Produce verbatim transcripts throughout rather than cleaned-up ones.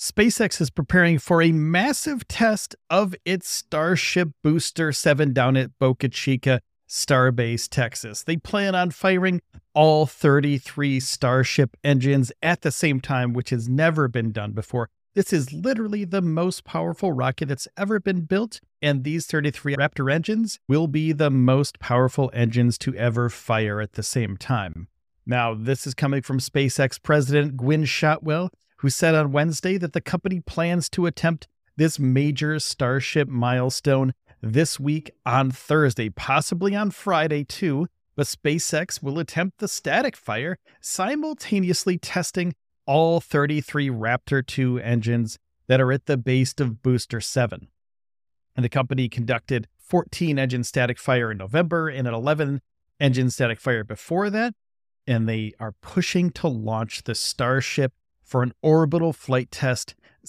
SpaceX is preparing for a massive test of its Starship Booster seven down at Boca Chica Starbase, Texas. They plan on firing all thirty-three Starship engines at the same time, which has never been done before. This is literally the most powerful rocket that's ever been built, and these thirty-three Raptor engines will be the most powerful engines to ever fire at the same time. Now, this is coming from SpaceX President Gwynne Shotwell, who said on Wednesday that the company plans to attempt this major Starship milestone this week on Thursday, possibly on Friday too, but SpaceX will attempt the static fire, simultaneously testing all thirty-three Raptor two engines that are at the base of Booster seven. And the company conducted fourteen engine static fire in November and an eleven engine static fire before that, and they are pushing to launch the Starship for an orbital flight test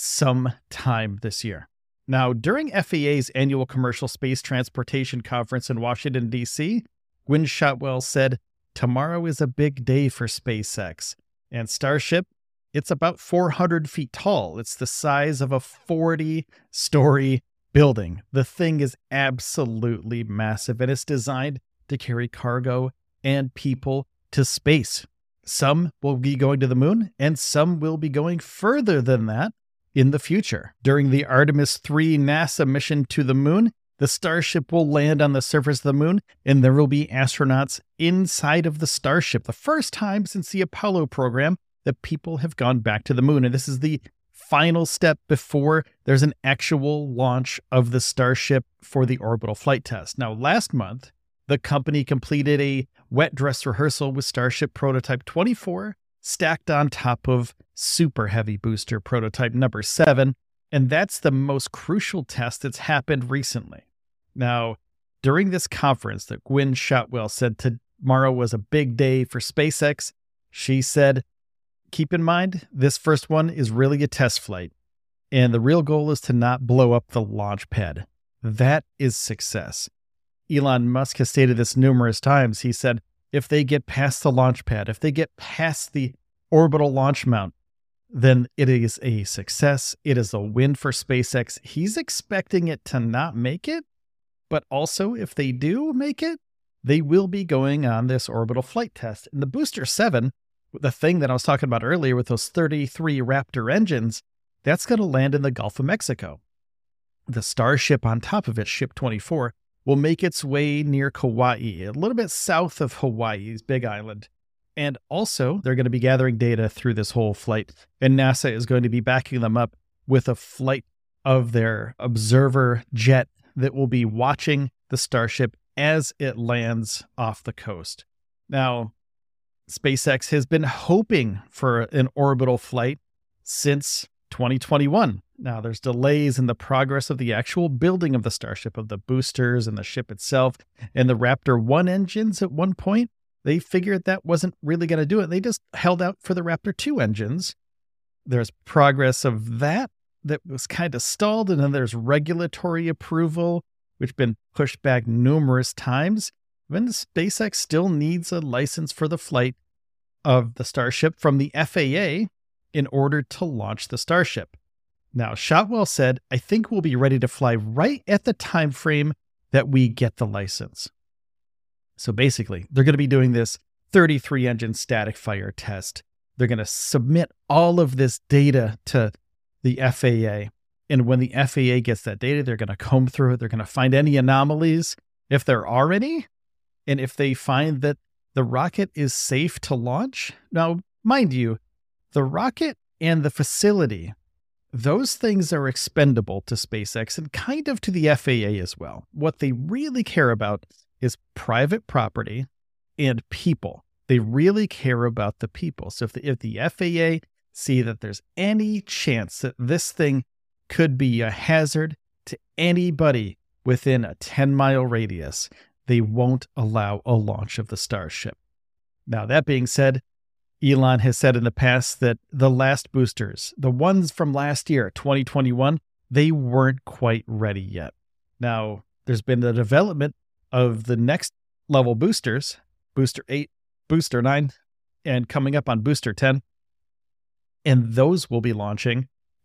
sometime this year. Now, during F A A's annual Commercial Space Transportation Conference in Washington, D C, Gwynne Shotwell said, "Tomorrow is a big day for SpaceX. And Starship, it's about four hundred feet tall. It's the size of a forty-story building. The thing is absolutely massive, and it's designed to carry cargo and people to space. Some will be going to the moon, and some will be going further than that in the future. During the Artemis three NASA mission to the moon, the Starship will land on the surface of the moon, and there will be astronauts inside of the Starship. The first time since the Apollo program that people have gone back to the moon. And this is the final step before there's an actual launch of the Starship for the orbital flight test. Now, last month, the company completed a wet dress rehearsal with Starship Prototype twenty-four stacked on top of Super Heavy Booster Prototype number seven, and that's the most crucial test that's happened recently. Now, during this conference that Gwynne Shotwell said tomorrow was a big day for SpaceX, she said, "Keep in mind, this first one is really a test flight, and the real goal is to not blow up the launch pad. That is success." Elon Musk has stated this numerous times. He said, if they get past the launch pad, if they get past the orbital launch mount, then it is a success. It is a win for SpaceX. He's expecting it to not make it, but also if they do make it, they will be going on this orbital flight test. And the Booster seven, the thing that I was talking about earlier with those thirty-three Raptor engines, that's going to land in the Gulf of Mexico. The Starship on top of it, Ship twenty-four, will make its way near Kauai, a little bit south of Hawaii's Big Island. And also, they're going to be gathering data through this whole flight, and NASA is going to be backing them up with a flight of their observer jet that will be watching the Starship as it lands off the coast. Now, SpaceX has been hoping for an orbital flight since twenty twenty-one. Now, there's delays in the progress of the actual building of the Starship, of the boosters and the ship itself, and the Raptor one engines at one point. They figured that wasn't really going to do it. They just held out for the Raptor two engines. There's progress of that that was kind of stalled, and then there's regulatory approval, which has been pushed back numerous times. Then SpaceX still needs a license for the flight of the Starship from the F A A in order to launch the Starship. Now, Shotwell said, "I think we'll be ready to fly right at the time frame that we get the license." So basically, they're going to be doing this thirty-three engine static fire test. They're going to submit all of this data to the F A A. And when the F A A gets that data, they're going to comb through it. They're going to find any anomalies, if there are any. And if they find that the rocket is safe to launch. Now, mind you, the rocket and the facility, those things are expendable to SpaceX and kind of to the F A A as well. What they really care about is private property and people. They really care about the people. So if the, if the F A A see that there's any chance that this thing could be a hazard to anybody within a ten mile radius, they won't allow a launch of the Starship. Now, that being said, Elon has said in the past that the last boosters, the ones from last year, twenty twenty-one, they weren't quite ready yet. Now, there's been the development of the next level boosters, Booster eight, Booster nine, and coming up on Booster ten. And those will be launching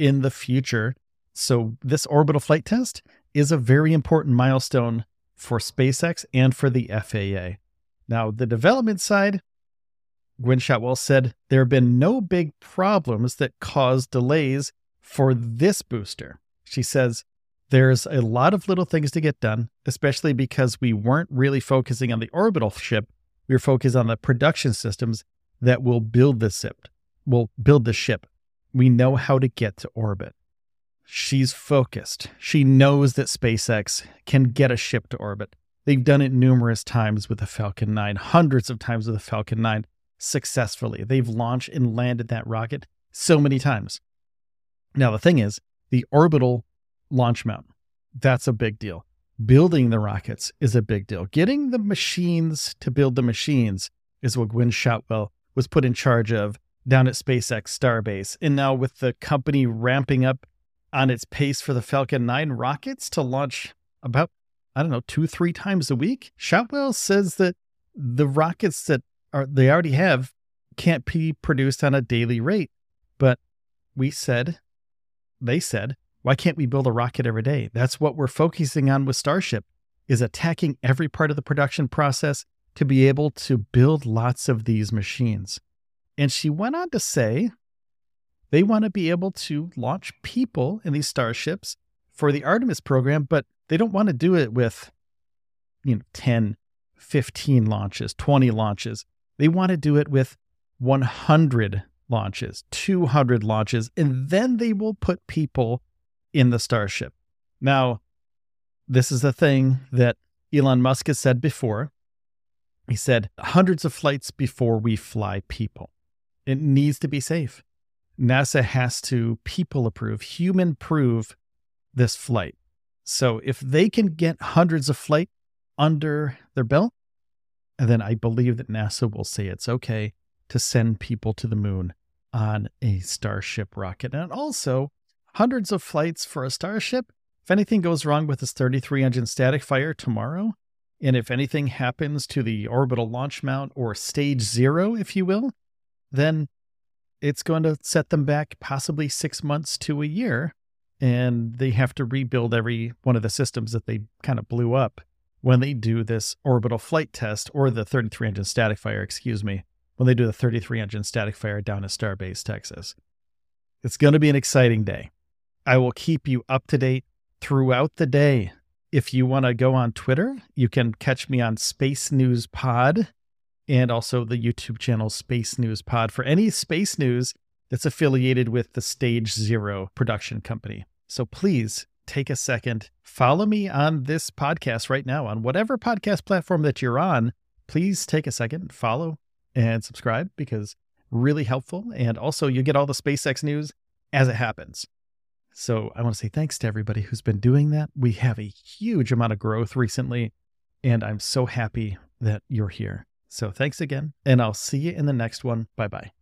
in the future. So this orbital flight test is a very important milestone for SpaceX and for the F A A. Now, the development side, Gwynne Shotwell said there have been no big problems that cause delays for this booster. She says there's a lot of little things to get done, especially because we weren't really focusing on the orbital ship. We were focused on the production systems that will build the ship. Will build the ship. We know how to get to orbit. She's focused. She knows that SpaceX can get a ship to orbit. They've done it numerous times with the Falcon nine, hundreds of times with the Falcon nine successfully. They've launched and landed that rocket so many times. Now, the thing is, the orbital launch mount, that's a big deal. Building the rockets is a big deal. Getting the machines to build the machines is what Gwynne Shotwell was put in charge of down at SpaceX Starbase. And now with the company ramping up on its pace for the Falcon nine rockets to launch about, I don't know, two, three times a week, Shotwell says that the rockets that are they already have can't be produced on a daily rate. But we said, they said, why can't we build a rocket every day? That's what we're focusing on with Starship, is attacking every part of the production process to be able to build lots of these machines. And she went on to say they want to be able to launch people in these starships for the Artemis program, but they don't want to do it with, you know, ten, fifteen launches, twenty launches. They want to do it with one hundred launches, two hundred launches, and then they will put people in the Starship. Now, this is the thing that Elon Musk has said before. He said hundreds of flights before we fly people. It needs to be safe. NASA has to people approve, human prove this flight. So if they can get hundreds of flight under their belt, and then I believe that NASA will say it's okay to send people to the moon on a Starship rocket. And also, hundreds of flights for a Starship. If anything goes wrong with this thirty-three engine static fire tomorrow, and if anything happens to the orbital launch mount or stage zero, if you will, then it's going to set them back possibly six months to a year. And they have to rebuild every one of the systems that they kind of blew up when they do this orbital flight test, or the thirty-three engine static fire, excuse me, when they do the thirty-three engine static fire down at Starbase, Texas. It's going to be an exciting day. I will keep you up to date throughout the day. If you want to go on Twitter, you can catch me on Space News Pod and also the YouTube channel Space News Pod for any space news that's affiliated with the Stage Zero production company. So please take a second, follow me on this podcast right now on whatever podcast platform that you're on. Please take a second, follow and subscribe, because really helpful. And also you get all the SpaceX news as it happens. So I want to say thanks to everybody who's been doing that. We have a huge amount of growth recently, and I'm so happy that you're here. So thanks again, and I'll see you in the next one. Bye-bye.